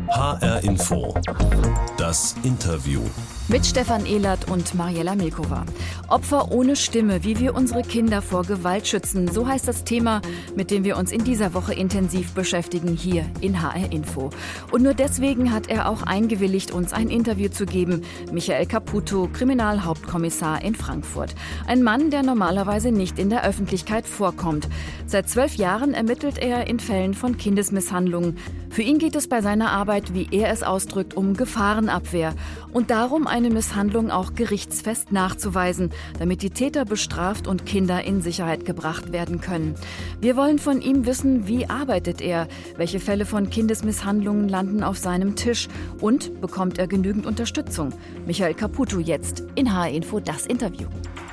HR Info. Das Interview. Mit Stefan Ehlert und Mariella Milkova. Opfer ohne Stimme, wie wir unsere Kinder vor Gewalt schützen. So heißt das Thema, mit dem wir uns in dieser Woche intensiv beschäftigen, hier in HR Info. Und nur deswegen hat er auch eingewilligt, uns ein Interview zu geben. Michael Caputo, Kriminalhauptkommissar in Frankfurt. Ein Mann, der normalerweise nicht in der Öffentlichkeit vorkommt. Seit 12 Jahren ermittelt er in Fällen von Kindesmisshandlungen. Für ihn geht es bei seiner Arbeit, wie er es ausdrückt, um Gefahrenabwehr und darum, eine Misshandlung auch gerichtsfest nachzuweisen, damit die Täter bestraft und Kinder in Sicherheit gebracht werden können. Wir wollen von ihm wissen, wie arbeitet er, welche Fälle von Kindesmisshandlungen landen auf seinem Tisch und bekommt er genügend Unterstützung. Michael Caputo jetzt in HR Info, das Interview.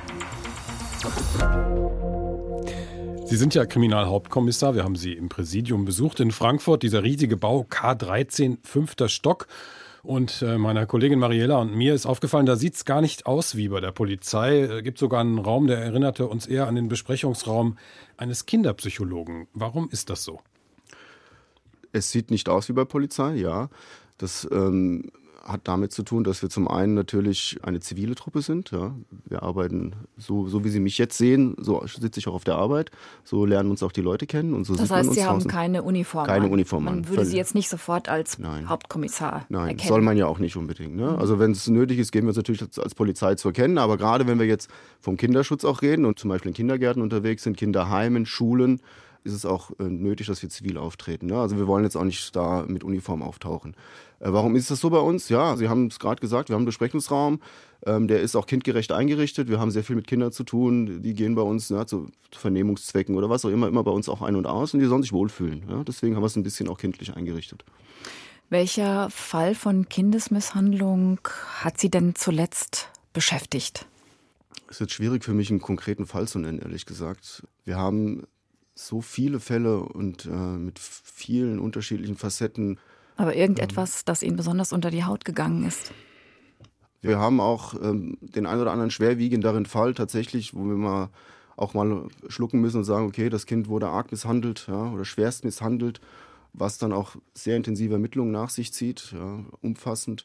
Sie sind ja Kriminalhauptkommissar. Wir haben Sie im Präsidium besucht in Frankfurt. Dieser riesige Bau, K13, 5. Stock. Und meiner Kollegin Mariella und mir ist aufgefallen, da sieht es gar nicht aus wie bei der Polizei. Es gibt sogar einen Raum, der erinnerte uns eher an den Besprechungsraum eines Kinderpsychologen. Warum ist das so? Es sieht nicht aus wie bei Polizei, ja. Das hat damit zu tun, dass wir zum einen natürlich eine zivile Truppe sind. Ja. Wir arbeiten so wie Sie mich jetzt sehen, so sitze ich auch auf der Arbeit. So lernen uns auch die Leute kennen. Und so das heißt, Sie haben keine Uniform an? Keine Uniform an. Man würde Sie jetzt nicht sofort als Hauptkommissar erkennen. Nein, soll man ja auch nicht unbedingt. Ne? Also wenn es nötig ist, geben wir uns natürlich als Polizei zu erkennen. Aber gerade wenn wir jetzt vom Kinderschutz auch reden und zum Beispiel in Kindergärten unterwegs sind, Kinderheimen, Schulen, ist es auch nötig, dass wir zivil auftreten. Ne? Also wir wollen jetzt auch nicht da mit Uniform auftauchen. Warum ist das so bei uns? Ja, Sie haben es gerade gesagt, wir haben einen Besprechungsraum, der ist auch kindgerecht eingerichtet. Wir haben sehr viel mit Kindern zu tun, die gehen bei uns zu Vernehmungszwecken oder was auch immer bei uns auch ein und aus und die sollen sich wohlfühlen. Ja? Deswegen haben wir es ein bisschen auch kindlich eingerichtet. Welcher Fall von Kindesmisshandlung hat Sie denn zuletzt beschäftigt? Es ist jetzt schwierig für mich, einen konkreten Fall zu nennen, ehrlich gesagt. Wir haben so viele Fälle und mit vielen unterschiedlichen Facetten. Aber irgendetwas, das Ihnen besonders unter die Haut gegangen ist? Wir haben auch den einen oder anderen schwerwiegenderen Fall tatsächlich, wo wir auch mal schlucken müssen und sagen, okay, das Kind wurde arg misshandelt, ja, oder schwerst misshandelt, was dann auch sehr intensive Ermittlungen nach sich zieht, ja, umfassend.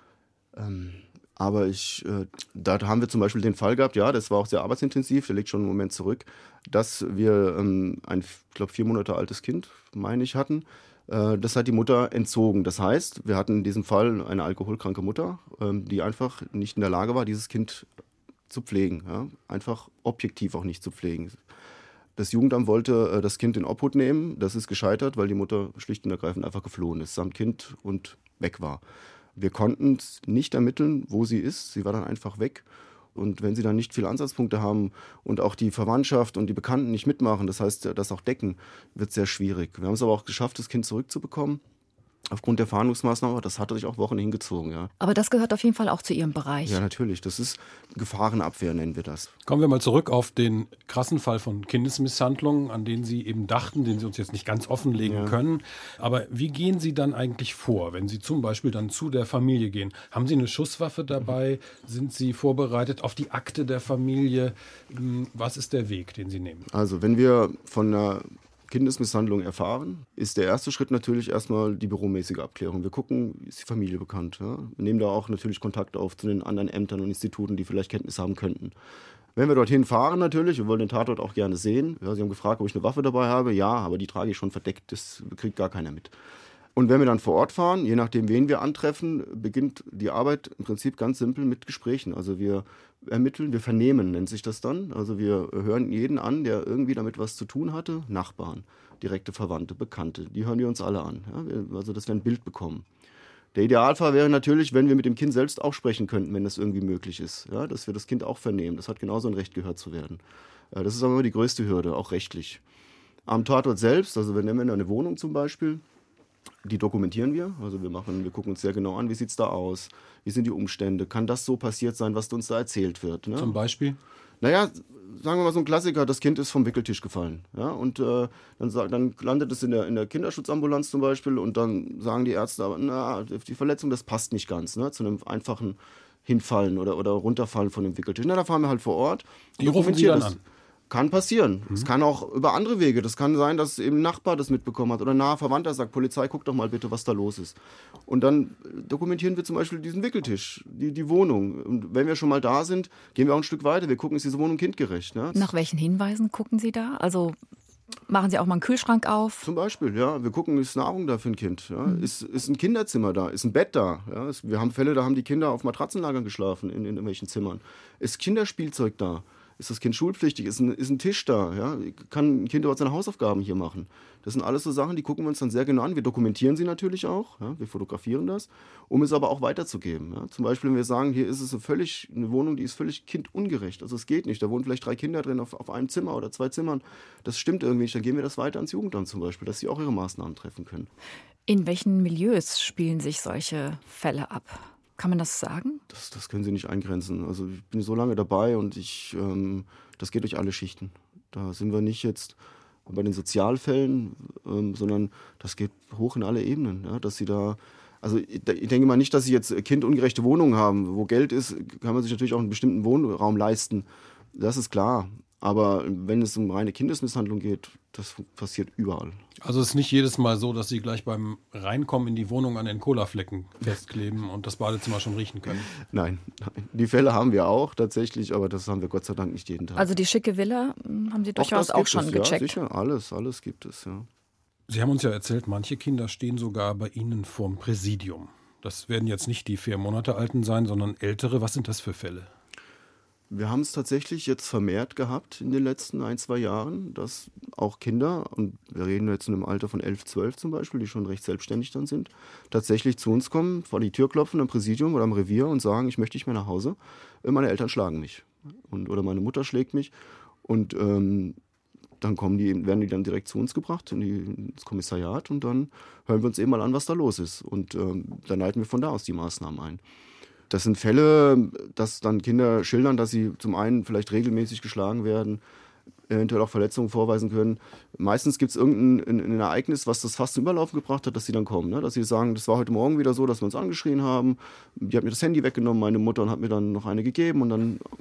Aber da haben wir zum Beispiel den Fall gehabt, ja, das war auch sehr arbeitsintensiv, der liegt schon einen Moment zurück, dass wir ein, ich glaube, 4 Monate altes Kind, meine ich, hatten. Das hat die Mutter entzogen. Das heißt, wir hatten in diesem Fall eine alkoholkranke Mutter, die einfach nicht in der Lage war, dieses Kind zu pflegen. Ja? Einfach objektiv auch nicht zu pflegen. Das Jugendamt wollte das Kind in Obhut nehmen. Das ist gescheitert, weil die Mutter schlicht und ergreifend einfach geflohen ist, samt Kind und weg war. Wir konnten nicht ermitteln, wo sie ist. Sie war dann einfach weg. Und wenn sie dann nicht viele Ansatzpunkte haben und auch die Verwandtschaft und die Bekannten nicht mitmachen, das heißt, das auch decken, wird es sehr schwierig. Wir haben es aber auch geschafft, das Kind zurückzubekommen. Aufgrund der Fahndungsmaßnahmen, das hat sich auch Wochen hingezogen. Ja. Aber das gehört auf jeden Fall auch zu Ihrem Bereich. Ja, natürlich. Das ist Gefahrenabwehr, nennen wir das. Kommen wir mal zurück auf den krassen Fall von Kindesmisshandlungen, an den Sie eben dachten, den Sie uns jetzt nicht ganz offenlegen können. Aber wie gehen Sie dann eigentlich vor, wenn Sie zum Beispiel dann zu der Familie gehen? Haben Sie eine Schusswaffe dabei? Sind Sie vorbereitet auf die Akte der Familie? Was ist der Weg, den Sie nehmen? Also, wenn wir von einer Kindesmisshandlung erfahren, ist der erste Schritt natürlich erstmal die büromäßige Abklärung. Wir gucken, ist die Familie bekannt? Ja? Wir nehmen da auch natürlich Kontakt auf zu den anderen Ämtern und Instituten, die vielleicht Kenntnis haben könnten. Wenn wir dorthin fahren natürlich, wir wollen den Tatort auch gerne sehen. Ja, Sie haben gefragt, ob ich eine Waffe dabei habe. Ja, aber die trage ich schon verdeckt, das kriegt gar keiner mit. Und wenn wir dann vor Ort fahren, je nachdem, wen wir antreffen, beginnt die Arbeit im Prinzip ganz simpel mit Gesprächen. Also wir ermitteln, wir vernehmen, nennt sich das dann. Also wir hören jeden an, der irgendwie damit was zu tun hatte. Nachbarn, direkte Verwandte, Bekannte, die hören wir uns alle an. Ja, also dass wir ein Bild bekommen. Der Idealfall wäre natürlich, wenn wir mit dem Kind selbst auch sprechen könnten, wenn das irgendwie möglich ist. Ja, dass wir das Kind auch vernehmen. Das hat genauso ein Recht, gehört zu werden. Das ist aber immer die größte Hürde, auch rechtlich. Am Tatort selbst, also wir nehmen eine Wohnung zum Beispiel, die dokumentieren wir. Also wir gucken uns sehr genau an, wie sieht es da aus, wie sind die Umstände, kann das so passiert sein, was uns da erzählt wird. Ne? Zum Beispiel? Naja, sagen wir mal so ein Klassiker, das Kind ist vom Wickeltisch gefallen. Ja? Und dann landet es in der Kinderschutzambulanz zum Beispiel und dann sagen die Ärzte, aber die Verletzung, das passt nicht ganz, ne? Zu einem einfachen Hinfallen oder Runterfallen von dem Wickeltisch. Na, da fahren wir halt vor Ort. Die rufen Sie dann an? Kann passieren. Es kann auch über andere Wege. Das kann sein, dass eben ein Nachbar das mitbekommen hat oder ein naher Verwandter sagt, Polizei, guck doch mal bitte, was da los ist. Und dann dokumentieren wir zum Beispiel diesen Wickeltisch, die Wohnung. Und wenn wir schon mal da sind, gehen wir auch ein Stück weiter. Wir gucken, ist diese Wohnung kindgerecht. Ne? Nach welchen Hinweisen gucken Sie da? Also machen Sie auch mal einen Kühlschrank auf? Zum Beispiel, ja. Wir gucken, ist Nahrung da für ein Kind? Ja? Ist ein Kinderzimmer da? Ist ein Bett da? Ja? Wir haben Fälle, da haben die Kinder auf Matratzenlagern geschlafen in irgendwelchen Zimmern. Ist Kinderspielzeug da? Ist das Kind schulpflichtig? Ist ein Tisch da? Ja? Kann ein Kind überhaupt seine Hausaufgaben hier machen? Das sind alles so Sachen, die gucken wir uns dann sehr genau an. Wir dokumentieren sie natürlich auch. Ja? Wir fotografieren das, um es aber auch weiterzugeben. Ja? Zum Beispiel, wenn wir sagen, hier ist es eine Wohnung, die ist völlig kindungerecht. Also es geht nicht. Da wohnen vielleicht 3 Kinder drin auf einem Zimmer oder 2 Zimmern. Das stimmt irgendwie nicht. Dann geben wir das weiter ans Jugendamt zum Beispiel, dass sie auch ihre Maßnahmen treffen können. In welchen Milieus spielen sich solche Fälle ab? Kann man das sagen? Das können Sie nicht eingrenzen. Also ich bin so lange dabei und das geht durch alle Schichten. Da sind wir nicht jetzt bei den Sozialfällen, sondern das geht hoch in alle Ebenen. Ja, dass Sie da, also ich denke mal nicht, dass Sie jetzt kindungerechte Wohnungen haben. Wo Geld ist, kann man sich natürlich auch einen bestimmten Wohnraum leisten. Das ist klar. Aber wenn es um reine Kindesmisshandlung geht, das passiert überall. Also es ist nicht jedes Mal so, dass Sie gleich beim Reinkommen in die Wohnung an den Colaflecken festkleben und das Badezimmer schon riechen können? Nein. Die Fälle haben wir auch tatsächlich, aber das haben wir Gott sei Dank nicht jeden Tag. Also die schicke Villa haben Sie durchaus auch schon gecheckt? Ja, sicher, alles gibt es, ja. Sie haben uns ja erzählt, manche Kinder stehen sogar bei Ihnen vorm Präsidium. Das werden jetzt nicht die 4 Monate alten sein, sondern ältere. Was sind das für Fälle? Wir haben es tatsächlich jetzt vermehrt gehabt in den letzten 1-2 Jahren, dass auch Kinder, und wir reden jetzt in einem Alter von 11, 12 zum Beispiel, die schon recht selbstständig dann sind, tatsächlich zu uns kommen, vor die Tür klopfen am Präsidium oder am Revier und sagen, ich möchte nicht mehr nach Hause, meine Eltern schlagen mich oder meine Mutter schlägt mich und dann werden die dann direkt zu uns gebracht ins Kommissariat und dann hören wir uns eben mal an, was da los ist und dann leiten wir von da aus die Maßnahmen ein. Das sind Fälle, dass dann Kinder schildern, dass sie zum einen vielleicht regelmäßig geschlagen werden, eventuell auch Verletzungen vorweisen können. Meistens gibt es irgendein Ereignis, was das fast zum Überlaufen gebracht hat, dass sie dann kommen. Ne? Dass sie sagen, das war heute Morgen wieder so, dass wir uns angeschrien haben. Die hat mir das Handy weggenommen, meine Mutter, und hat mir dann noch eine gegeben. Und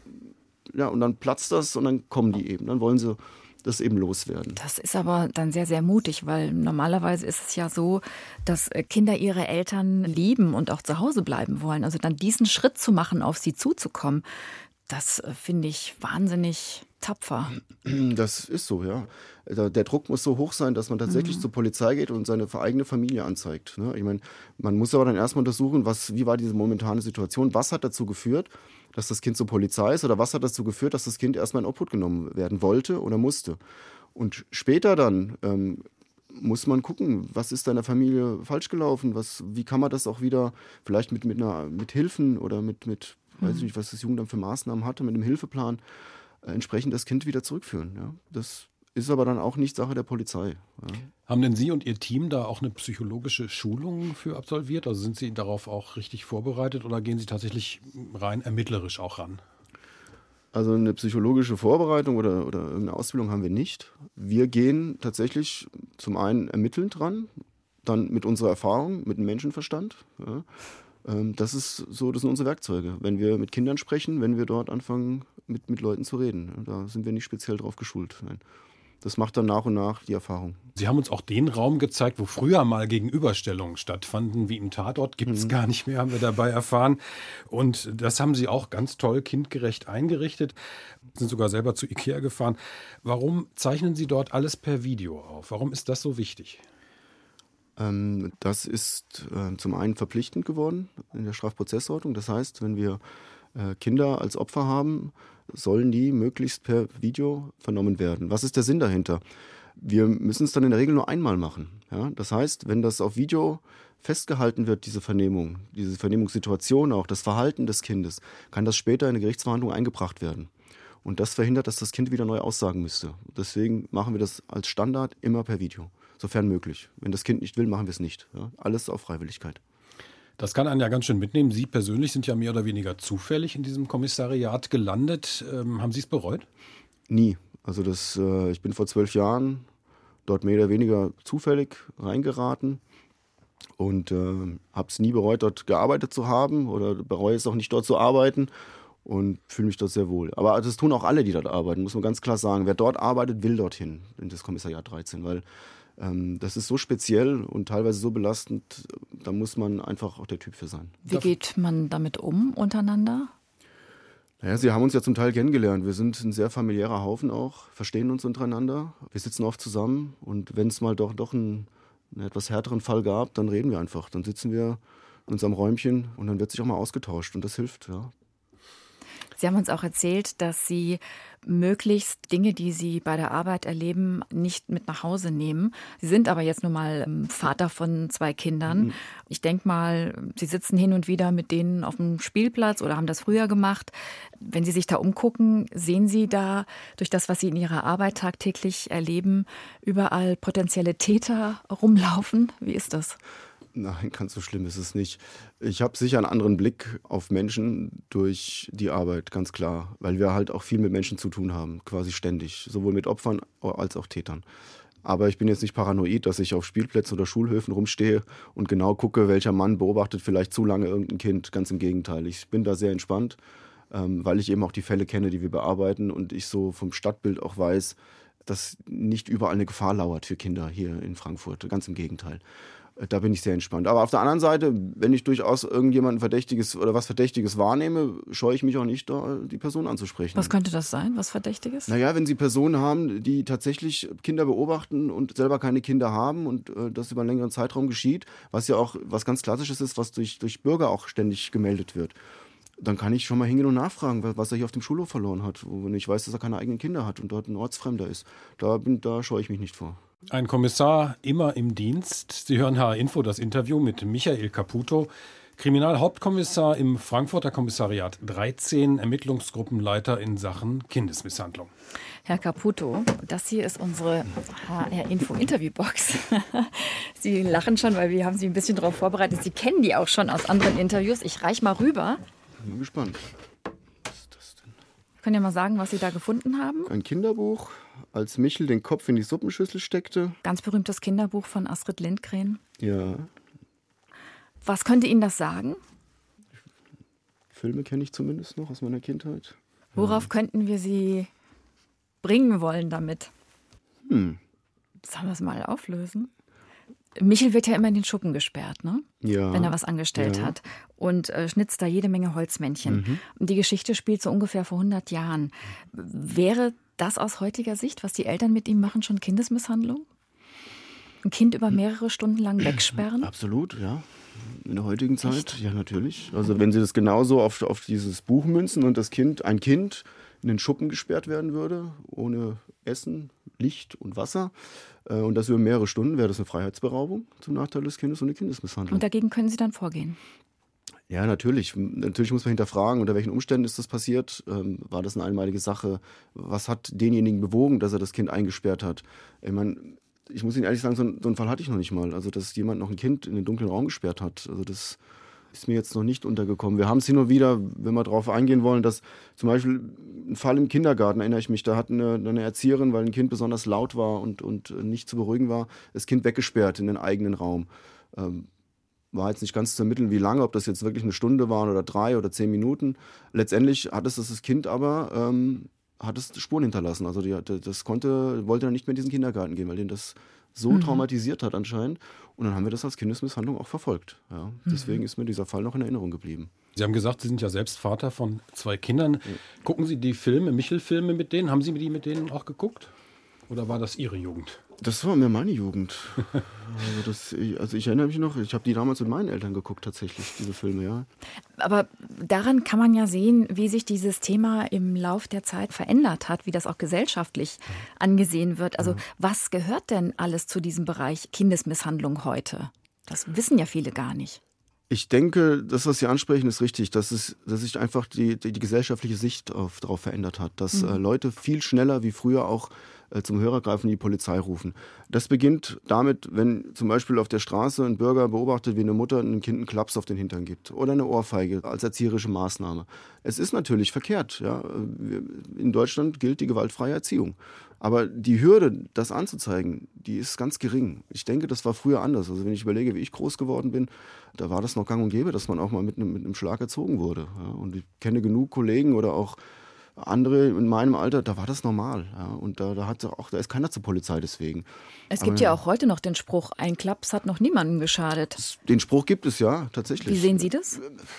dann platzt das und dann kommen die eben. Dann wollen sie das eben loswerden. Das ist aber dann sehr, sehr mutig, weil normalerweise ist es ja so, dass Kinder ihre Eltern lieben und auch zu Hause bleiben wollen. Also dann diesen Schritt zu machen, auf sie zuzukommen, das finde ich wahnsinnig tapfer. Das ist so, ja. Der Druck muss so hoch sein, dass man tatsächlich zur Polizei geht und seine eigene Familie anzeigt. Ne? Ich meine, man muss aber dann erstmal untersuchen, wie war diese momentane Situation, was hat dazu geführt, dass das Kind zur Polizei ist oder was hat dazu geführt, dass das Kind erstmal in Obhut genommen werden wollte oder musste. Und später dann muss man gucken, was ist da in der Familie falsch gelaufen, wie kann man das auch wieder vielleicht mit Hilfen oder mit weiß ich nicht, was das Jugendamt für Maßnahmen hatte, mit einem Hilfeplan entsprechend das Kind wieder zurückführen. Ja? Das ist aber dann auch nicht Sache der Polizei. Ja. Haben denn Sie und Ihr Team da auch eine psychologische Schulung für absolviert? Also sind Sie darauf auch richtig vorbereitet oder gehen Sie tatsächlich rein ermittlerisch auch ran? Also eine psychologische Vorbereitung oder irgendeine Ausbildung haben wir nicht. Wir gehen tatsächlich zum einen ermittelnd ran, dann mit unserer Erfahrung, mit dem Menschenverstand. Ja. Das sind unsere Werkzeuge. Wenn wir mit Kindern sprechen, wenn wir dort anfangen, mit Leuten zu reden. Da sind wir nicht speziell drauf geschult. Nein. Das macht dann nach und nach die Erfahrung. Sie haben uns auch den Raum gezeigt, wo früher mal Gegenüberstellungen stattfanden, wie im Tatort. Gibt es gar nicht mehr, haben wir dabei erfahren. Und das haben Sie auch ganz toll kindgerecht eingerichtet. Sind sogar selber zu Ikea gefahren. Warum zeichnen Sie dort alles per Video auf? Warum ist das so wichtig? Das ist zum einen verpflichtend geworden in der Strafprozessordnung. Das heißt, wenn wir Kinder als Opfer haben, sollen die möglichst per Video vernommen werden. Was ist der Sinn dahinter? Wir müssen es dann in der Regel nur einmal machen. Ja? Das heißt, wenn das auf Video festgehalten wird, diese Vernehmungssituation auch, das Verhalten des Kindes, kann das später in eine Gerichtsverhandlung eingebracht werden. Und das verhindert, dass das Kind wieder neu aussagen müsste. Deswegen machen wir das als Standard immer per Video, sofern möglich. Wenn das Kind nicht will, machen wir es nicht. Ja? Alles auf Freiwilligkeit. Das kann einen ja ganz schön mitnehmen. Sie persönlich sind ja mehr oder weniger zufällig in diesem Kommissariat gelandet. Haben Sie es bereut? Nie. Also ich bin vor 12 Jahren dort mehr oder weniger zufällig reingeraten und habe es nie bereut, dort gearbeitet zu haben oder bereue es auch nicht, dort zu arbeiten. und fühle mich dort sehr wohl. Aber das tun auch alle, die dort arbeiten, muss man ganz klar sagen. Wer dort arbeitet, will dorthin, in das Kommissariat 13, weil das ist so speziell und teilweise so belastend, da muss man einfach auch der Typ für sein. Wie geht man damit um untereinander? Naja, Sie haben uns ja zum Teil kennengelernt. Wir sind ein sehr familiärer Haufen auch, verstehen uns untereinander. Wir sitzen oft zusammen und wenn es mal doch einen etwas härteren Fall gab, dann reden wir einfach. Dann sitzen wir in unserem Räumchen und dann wird sich auch mal ausgetauscht und das hilft, ja. Sie haben uns auch erzählt, dass Sie möglichst Dinge, die Sie bei der Arbeit erleben, nicht mit nach Hause nehmen. Sie sind aber jetzt nun mal Vater von 2 Kindern. Ich denke mal, Sie sitzen hin und wieder mit denen auf dem Spielplatz oder haben das früher gemacht. Wenn Sie sich da umgucken, sehen Sie da durch das, was Sie in Ihrer Arbeit tagtäglich erleben, überall potenzielle Täter rumlaufen? Wie ist das? Nein, ganz so schlimm ist es nicht. Ich habe sicher einen anderen Blick auf Menschen durch die Arbeit, ganz klar. Weil wir halt auch viel mit Menschen zu tun haben, quasi ständig. Sowohl mit Opfern als auch Tätern. Aber ich bin jetzt nicht paranoid, dass ich auf Spielplätzen oder Schulhöfen rumstehe und genau gucke, welcher Mann beobachtet vielleicht zu lange irgendein Kind. Ganz im Gegenteil. Ich bin da sehr entspannt, weil ich eben auch die Fälle kenne, die wir bearbeiten. Und ich so vom Stadtbild auch weiß, dass nicht überall eine Gefahr lauert für Kinder hier in Frankfurt. Ganz im Gegenteil. Da bin ich sehr entspannt. Aber auf der anderen Seite, wenn ich durchaus irgendjemanden Verdächtiges oder was Verdächtiges wahrnehme, scheue ich mich auch nicht, da die Person anzusprechen. Was könnte das sein, was Verdächtiges? Naja, wenn Sie Personen haben, die tatsächlich Kinder beobachten und selber keine Kinder haben und das über einen längeren Zeitraum geschieht, was ja auch was ganz Klassisches ist, was durch Bürger auch ständig gemeldet wird, dann kann ich schon mal hingehen und nachfragen, was er hier auf dem Schulhof verloren hat, wenn ich weiß, dass er keine eigenen Kinder hat und dort ein Ortsfremder ist. Da scheue ich mich nicht vor. Ein Kommissar immer im Dienst. Sie hören HR Info, das Interview mit Michael Caputo, Kriminalhauptkommissar im Frankfurter Kommissariat 13, Ermittlungsgruppenleiter in Sachen Kindesmisshandlung. Herr Caputo, das hier ist unsere HR Info Interviewbox. Sie lachen schon, weil wir haben Sie ein bisschen darauf vorbereitet. Sie kennen die auch schon aus anderen Interviews. Ich reich mal rüber. Bin gespannt. Was ist das denn? Können ja mal sagen, was Sie da gefunden haben? Ein Kinderbuch, als Michel den Kopf in die Suppenschüssel steckte. Ganz berühmtes Kinderbuch von Astrid Lindgren. Ja. Was könnte Ihnen das sagen? Filme kenne ich zumindest noch aus meiner Kindheit. Worauf könnten wir Sie bringen wollen damit? Sollen wir es mal auflösen? Michel wird ja immer in den Schuppen gesperrt, ne? Ja. Wenn er was angestellt hat. Und schnitzt da jede Menge Holzmännchen. Und die Geschichte spielt so ungefähr vor 100 Jahren. Wäre das aus heutiger Sicht, was die Eltern mit ihm machen, schon Kindesmisshandlung? Ein Kind über mehrere Stunden lang wegsperren? Absolut, ja. In der heutigen Zeit, echt? Ja, natürlich. Also wenn Sie das genauso auf dieses Buch münzen und ein Kind in den Schuppen gesperrt werden würde, ohne Essen, Licht und Wasser, und das über mehrere Stunden, wäre das eine Freiheitsberaubung zum Nachteil des Kindes und eine Kindesmisshandlung. Und dagegen können Sie dann vorgehen? Ja, natürlich. Natürlich muss man hinterfragen, unter welchen Umständen ist das passiert. War das eine einmalige Sache? Was hat denjenigen bewogen, dass er das Kind eingesperrt hat? Ich muss Ihnen ehrlich sagen, so einen Fall hatte ich noch nicht mal. Also, dass jemand noch ein Kind in den dunklen Raum gesperrt hat. Also, das ist mir jetzt noch nicht untergekommen. Wir haben es hin und wieder, wenn wir darauf eingehen wollen, dass zum Beispiel ein Fall im Kindergarten, erinnere ich mich, da hat eine Erzieherin, weil ein Kind besonders laut war und nicht zu beruhigen war, das Kind weggesperrt in den eigenen Raum. War jetzt nicht ganz zu ermitteln, wie lange, ob das jetzt wirklich eine Stunde waren oder 3 oder 10 Minuten. Letztendlich hat es das Kind aber hat es Spuren hinterlassen. Also wollte dann nicht mehr in diesen Kindergarten gehen, weil den das so traumatisiert hat anscheinend. Und dann haben wir das als Kindesmisshandlung auch verfolgt. Ja. Deswegen ist mir dieser Fall noch in Erinnerung geblieben. Sie haben gesagt, Sie sind ja selbst Vater von 2 Kindern. Gucken Sie die Michel-Filme mit denen? Haben Sie die mit denen auch geguckt? Oder war das Ihre Jugend? Das war mir meine Jugend. Also ich erinnere mich noch, ich habe die damals mit meinen Eltern geguckt tatsächlich, diese Filme, ja. Aber daran kann man ja sehen, wie sich dieses Thema im Lauf der Zeit verändert hat, wie das auch gesellschaftlich angesehen wird. Also was gehört denn alles zu diesem Bereich Kindesmisshandlung heute? Das wissen ja viele gar nicht. Ich denke, das, was Sie ansprechen, ist richtig, dass sich einfach die gesellschaftliche Sicht darauf verändert hat, dass Leute viel schneller wie früher auch zum Hörer greifen, die Polizei rufen. Das beginnt damit, wenn zum Beispiel auf der Straße ein Bürger beobachtet, wie eine Mutter einem Kind einen Klaps auf den Hintern gibt oder eine Ohrfeige als erzieherische Maßnahme. Es ist natürlich verkehrt. Ja. In Deutschland gilt die gewaltfreie Erziehung. Aber die Hürde, das anzuzeigen, die ist ganz gering. Ich denke, das war früher anders. Also wenn ich überlege, wie ich groß geworden bin, da war das noch gang und gäbe, dass man auch mal mit einem Schlag erzogen wurde. Ja. Und ich kenne genug Kollegen oder auch andere in meinem Alter, da war das normal. Ja. Und da ist keiner zur Polizei deswegen. Es gibt ja auch heute noch den Spruch, ein Klaps hat noch niemandem geschadet. Den Spruch gibt es ja, tatsächlich. Wie sehen Sie das?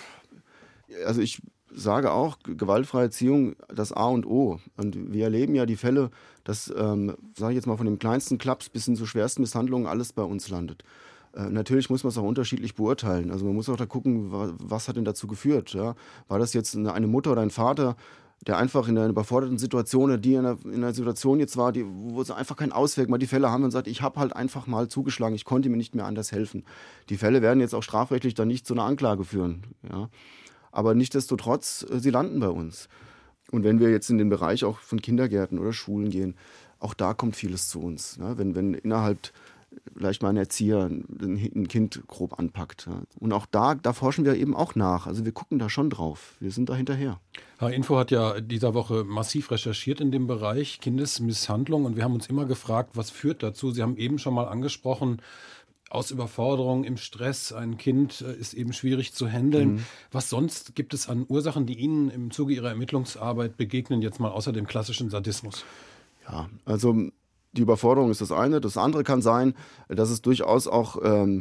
Also ich sage auch, gewaltfreie Erziehung, das A und O. Und wir erleben ja die Fälle, dass, sage ich jetzt mal, von dem kleinsten Klaps bis hin zu schwersten Misshandlungen alles bei uns landet. Natürlich muss man es auch unterschiedlich beurteilen. Also man muss auch da gucken, was hat denn dazu geführt. Ja? War das jetzt eine Mutter oder ein Vater, der einfach in einer überforderten Situation, die in einer Situation jetzt war, wo es einfach keinen Ausweg war. Die Fälle haben und sagt, ich habe halt einfach mal zugeschlagen, ich konnte mir nicht mehr anders helfen. Die Fälle werden jetzt auch strafrechtlich dann nicht zu einer Anklage führen. Ja? Aber nichtsdestotrotz, sie landen bei uns. Und wenn wir jetzt in den Bereich auch von Kindergärten oder Schulen gehen, auch da kommt vieles zu uns. Ne? Wenn innerhalb vielleicht mal ein Erzieher ein Kind grob anpackt. Ja? Und auch da forschen wir eben auch nach. Also wir gucken da schon drauf. Wir sind da hinterher. H-Info hat ja dieser Woche massiv recherchiert in dem Bereich Kindesmisshandlung. Und wir haben uns immer gefragt, was führt dazu? Sie haben eben schon mal angesprochen, aus Überforderung, im Stress, ein Kind ist eben schwierig zu handeln. Was sonst gibt es an Ursachen, die Ihnen im Zuge Ihrer Ermittlungsarbeit begegnen, jetzt mal außer dem klassischen Sadismus? Ja, also die Überforderung ist das eine. Das andere kann sein, dass es durchaus auch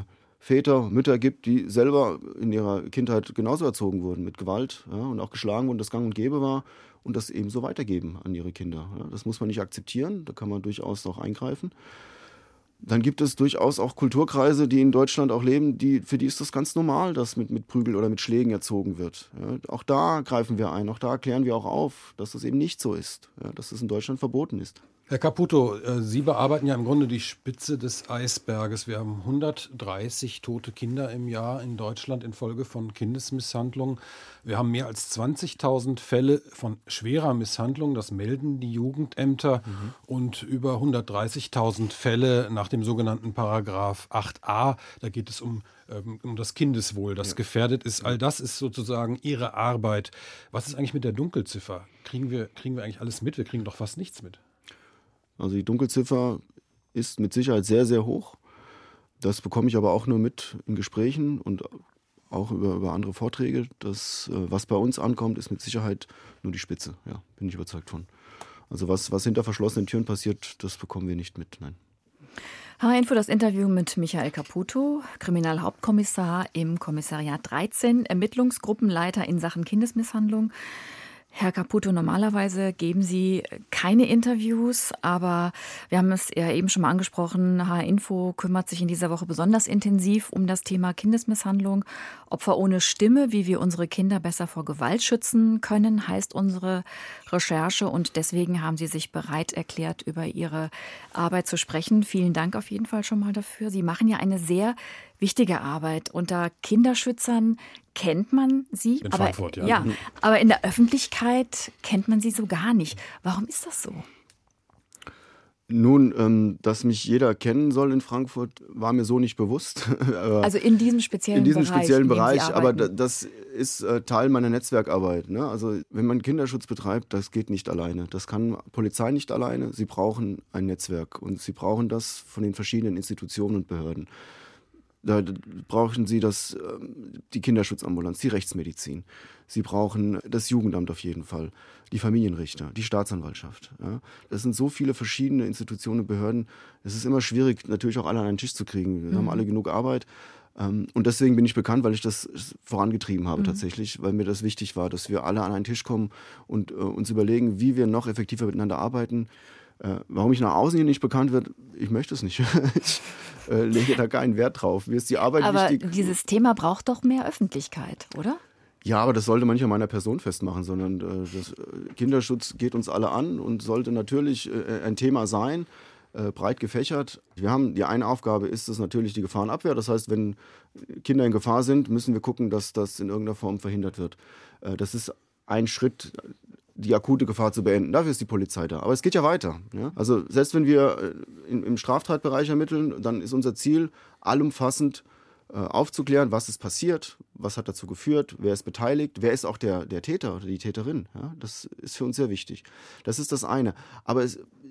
Väter, Mütter gibt, die selber in ihrer Kindheit genauso erzogen wurden mit Gewalt, ja, und auch geschlagen wurden, das gang und gäbe war und das eben so weitergeben an ihre Kinder. Ja. Das muss man nicht akzeptieren, da kann man durchaus auch eingreifen. Dann gibt es durchaus auch Kulturkreise, die in Deutschland auch leben, für die ist das ganz normal, dass mit Prügel oder mit Schlägen erzogen wird. Ja, auch da greifen wir ein, auch da klären wir auch auf, dass das eben nicht so ist, ja, dass das in Deutschland verboten ist. Herr Caputo, Sie bearbeiten ja im Grunde die Spitze des Eisberges. Wir haben 130 tote Kinder im Jahr in Deutschland infolge von Kindesmisshandlungen. Wir haben mehr als 20.000 Fälle von schwerer Misshandlung, das melden die Jugendämter, und über 130.000 Fälle nach dem sogenannten Paragraph 8a. Da geht es um das Kindeswohl, das gefährdet ist. All das ist sozusagen Ihre Arbeit. Was ist eigentlich mit der Dunkelziffer? Kriegen wir eigentlich alles mit? Wir kriegen doch fast nichts mit. Also die Dunkelziffer ist mit Sicherheit sehr, sehr hoch. Das bekomme ich aber auch nur mit in Gesprächen und auch über andere Vorträge. Das, was bei uns ankommt, ist mit Sicherheit nur die Spitze. Ja, bin ich überzeugt von. Also was hinter verschlossenen Türen passiert, das bekommen wir nicht mit, nein. H-Info, das Interview mit Michael Caputo, Kriminalhauptkommissar im Kommissariat 13, Ermittlungsgruppenleiter in Sachen Kindesmisshandlung. Herr Caputo, normalerweise geben Sie keine Interviews, aber wir haben es ja eben schon mal angesprochen, H-Info kümmert sich in dieser Woche besonders intensiv um das Thema Kindesmisshandlung. Opfer ohne Stimme, wie wir unsere Kinder besser vor Gewalt schützen können, heißt unsere Recherche, und deswegen haben Sie sich bereit erklärt, über Ihre Arbeit zu sprechen. Vielen Dank auf jeden Fall schon mal dafür. Sie machen ja eine sehr wichtige Arbeit. Unter Kinderschützern kennt man sie, in aber, Frankfurt, ja. Aber in der Öffentlichkeit kennt man sie so gar nicht. Warum ist das so? Nun, dass mich jeder kennen soll in Frankfurt, war mir so nicht bewusst. Also in diesem speziellen Bereich, aber das ist Teil meiner Netzwerkarbeit. Ne? Also wenn man Kinderschutz betreibt, das geht nicht alleine. Das kann Polizei nicht alleine. Sie brauchen ein Netzwerk und sie brauchen das von den verschiedenen Institutionen und Behörden. Da brauchen Sie die Kinderschutzambulanz, die Rechtsmedizin. Sie brauchen das Jugendamt auf jeden Fall, die Familienrichter, die Staatsanwaltschaft. Ja. Das sind so viele verschiedene Institutionen und Behörden. Es ist immer schwierig, natürlich auch alle an einen Tisch zu kriegen. Wir haben alle genug Arbeit. Und deswegen bin ich bekannt, weil ich das vorangetrieben habe tatsächlich, weil mir das wichtig war, dass wir alle an einen Tisch kommen und uns überlegen, wie wir noch effektiver miteinander arbeiten. Warum ich nach außen hier nicht bekannt werde, ich möchte es nicht. Ich lege da keinen Wert drauf. Mir ist die Arbeit wichtig. Aber dieses Thema braucht doch mehr Öffentlichkeit, oder? Ja, aber das sollte man nicht an meiner Person festmachen, sondern Kinderschutz geht uns alle an und sollte natürlich ein Thema sein, breit gefächert. Wir haben, die eine Aufgabe ist es natürlich die Gefahrenabwehr. Das heißt, wenn Kinder in Gefahr sind, müssen wir gucken, dass das in irgendeiner Form verhindert wird. Das ist ein Schritt, die akute Gefahr zu beenden. Dafür ist die Polizei da. Aber es geht ja weiter. Ja? Also selbst wenn wir im Straftatbereich ermitteln, dann ist unser Ziel, allumfassend aufzuklären, was ist passiert, was hat dazu geführt, wer ist beteiligt, wer ist auch der Täter oder die Täterin. Ja? Das ist für uns sehr wichtig. Das ist das eine. Aber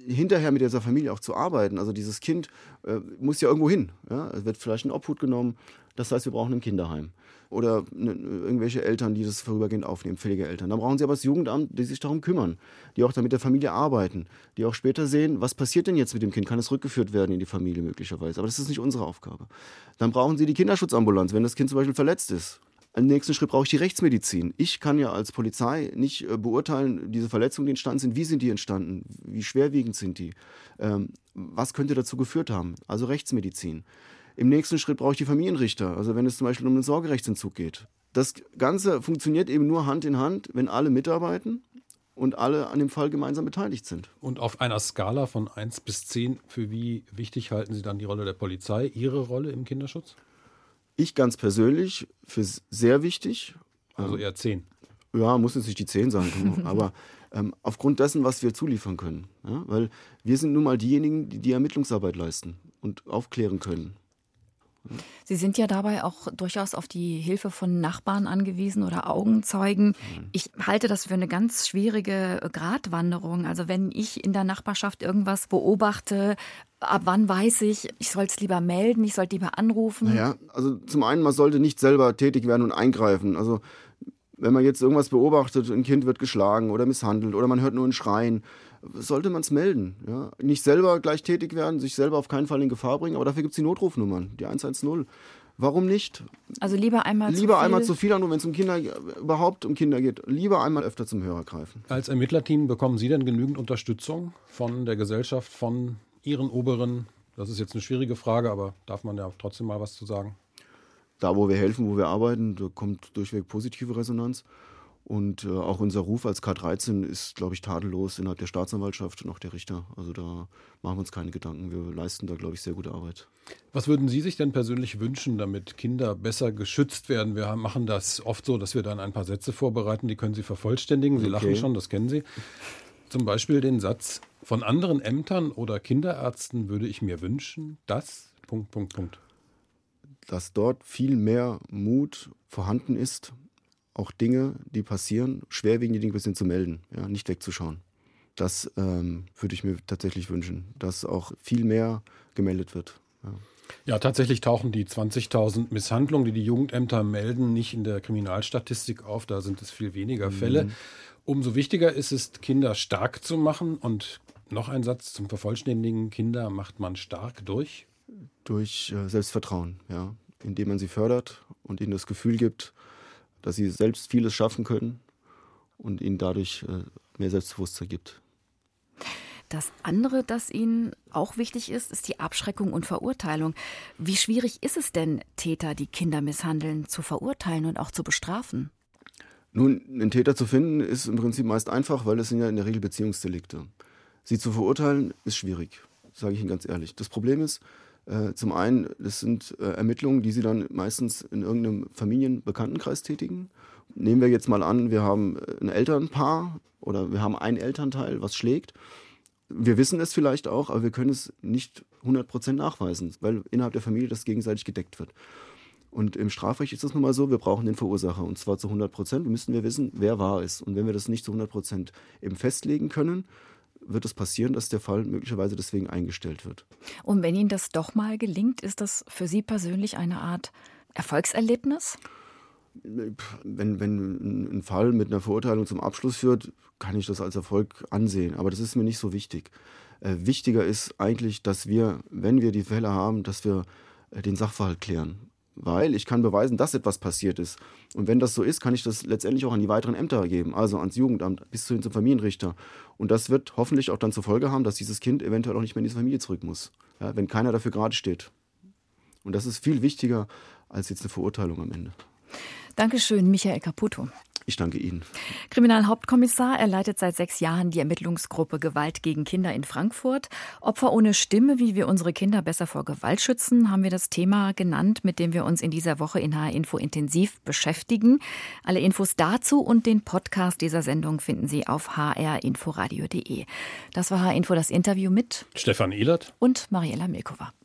hinterher mit dieser Familie auch zu arbeiten. Also dieses Kind muss ja irgendwo hin. Ja? Es wird vielleicht in Obhut genommen. Das heißt, wir brauchen ein Kinderheim. Oder irgendwelche Eltern, die das vorübergehend aufnehmen, fällige Eltern. Dann brauchen sie aber das Jugendamt, die sich darum kümmern, die auch dann mit der Familie arbeiten, die auch später sehen, was passiert denn jetzt mit dem Kind? Kann es rückgeführt werden in die Familie möglicherweise? Aber das ist nicht unsere Aufgabe. Dann brauchen sie die Kinderschutzambulanz, wenn das Kind zum Beispiel verletzt ist. Im nächsten Schritt brauche ich die Rechtsmedizin. Ich kann ja als Polizei nicht beurteilen, diese Verletzungen, die entstanden sind, wie sind die entstanden, wie schwerwiegend sind die, was könnte dazu geführt haben, also Rechtsmedizin. Im nächsten Schritt brauche ich die Familienrichter, also wenn es zum Beispiel um einen Sorgerechtsentzug geht. Das Ganze funktioniert eben nur Hand in Hand, wenn alle mitarbeiten und alle an dem Fall gemeinsam beteiligt sind. Und auf einer Skala von 1 bis 10, für wie wichtig halten Sie dann die Rolle der Polizei, Ihre Rolle im Kinderschutz? Ich ganz persönlich für sehr wichtig. Also eher 10. Ja, muss jetzt nicht die 10 sein, aber aufgrund dessen, was wir zuliefern können. Ja? Weil wir sind nun mal diejenigen, die Ermittlungsarbeit leisten und aufklären können. Sie sind ja dabei auch durchaus auf die Hilfe von Nachbarn angewiesen oder Augenzeugen. Ich halte das für eine ganz schwierige Gratwanderung. Also wenn ich in der Nachbarschaft irgendwas beobachte, ab wann weiß ich soll es lieber melden, ich sollte lieber anrufen? Naja, also zum einen, man sollte nicht selber tätig werden und eingreifen. Also wenn man jetzt irgendwas beobachtet, ein Kind wird geschlagen oder misshandelt oder man hört nur ein Schreien, sollte man es melden. Ja? Nicht selber gleich tätig werden, sich selber auf keinen Fall in Gefahr bringen, aber dafür gibt es die Notrufnummern, die 110. Warum nicht? Also lieber einmal zu viel anrufen, wenn es überhaupt um Kinder geht, lieber einmal öfter zum Hörer greifen. Als Ermittlerteam bekommen Sie denn genügend Unterstützung von der Gesellschaft, von Ihren Oberen? Das ist jetzt eine schwierige Frage, aber darf man ja trotzdem mal was zu sagen? Da, wo wir helfen, wo wir arbeiten, da kommt durchweg positive Resonanz. Und auch unser Ruf als K13 ist, glaube ich, tadellos innerhalb der Staatsanwaltschaft und auch der Richter. Also da machen wir uns keine Gedanken. Wir leisten da, glaube ich, sehr gute Arbeit. Was würden Sie sich denn persönlich wünschen, damit Kinder besser geschützt werden? Wir machen das oft so, dass wir dann ein paar Sätze vorbereiten, die können Sie vervollständigen. Sie lachen schon, das kennen Sie. Zum Beispiel den Satz: Von anderen Ämtern oder Kinderärzten würde ich mir wünschen, dass... ... Dass dort viel mehr Mut vorhanden ist, auch Dinge, die passieren, schwerwiegende Dinge passieren, zu melden, ja, nicht wegzuschauen. Das würde ich mir tatsächlich wünschen, dass auch viel mehr gemeldet wird. Ja, tatsächlich tauchen die 20.000 Misshandlungen, die die Jugendämter melden, nicht in der Kriminalstatistik auf. Da sind es viel weniger Fälle. Umso wichtiger ist es, Kinder stark zu machen. Und noch ein Satz zum Vervollständigen: Kinder macht man stark durch? Durch Selbstvertrauen, ja, indem man sie fördert und ihnen das Gefühl gibt, dass sie selbst vieles schaffen können und ihnen dadurch mehr Selbstbewusstsein gibt. Das andere, das Ihnen auch wichtig ist, ist die Abschreckung und Verurteilung. Wie schwierig ist es denn, Täter, die Kinder misshandeln, zu verurteilen und auch zu bestrafen? Nun, einen Täter zu finden, ist im Prinzip meist einfach, weil es sind ja in der Regel Beziehungsdelikte. Sie zu verurteilen, ist schwierig, sage ich Ihnen ganz ehrlich. Das Problem ist, zum einen, das sind Ermittlungen, die Sie dann meistens in irgendeinem Familienbekanntenkreis tätigen. Nehmen wir jetzt mal an, wir haben ein Elternpaar oder wir haben einen Elternteil, was schlägt. Wir wissen es vielleicht auch, aber wir können es nicht 100% nachweisen, weil innerhalb der Familie das gegenseitig gedeckt wird. Und im Strafrecht ist es nun mal so, wir brauchen den Verursacher, und zwar zu 100%. Müssen wir wissen, wer wahr ist. Und wenn wir das nicht zu 100% eben festlegen können, wird es passieren, dass der Fall möglicherweise deswegen eingestellt wird. Und wenn Ihnen das doch mal gelingt, ist das für Sie persönlich eine Art Erfolgserlebnis? Wenn ein Fall mit einer Verurteilung zum Abschluss führt, kann ich das als Erfolg ansehen. Aber das ist mir nicht so wichtig. Wichtiger ist eigentlich, dass wir, wenn wir die Fälle haben, dass wir den Sachverhalt klären. Weil ich kann beweisen, dass etwas passiert ist. Und wenn das so ist, kann ich das letztendlich auch an die weiteren Ämter geben, also ans Jugendamt bis hin zum Familienrichter. Und das wird hoffentlich auch dann zur Folge haben, dass dieses Kind eventuell auch nicht mehr in diese Familie zurück muss, ja, wenn keiner dafür gerade steht. Und das ist viel wichtiger als jetzt eine Verurteilung am Ende. Dankeschön, Michael Caputo. Ich danke Ihnen. Kriminalhauptkommissar, er leitet seit 6 Jahren die Ermittlungsgruppe Gewalt gegen Kinder in Frankfurt. Opfer ohne Stimme, wie wir unsere Kinder besser vor Gewalt schützen, haben wir das Thema genannt, mit dem wir uns in dieser Woche in HR Info intensiv beschäftigen. Alle Infos dazu und den Podcast dieser Sendung finden Sie auf hrinforadio.de. Das war HR Info, das Interview mit Stefan Ehlert und Mariella Milkova.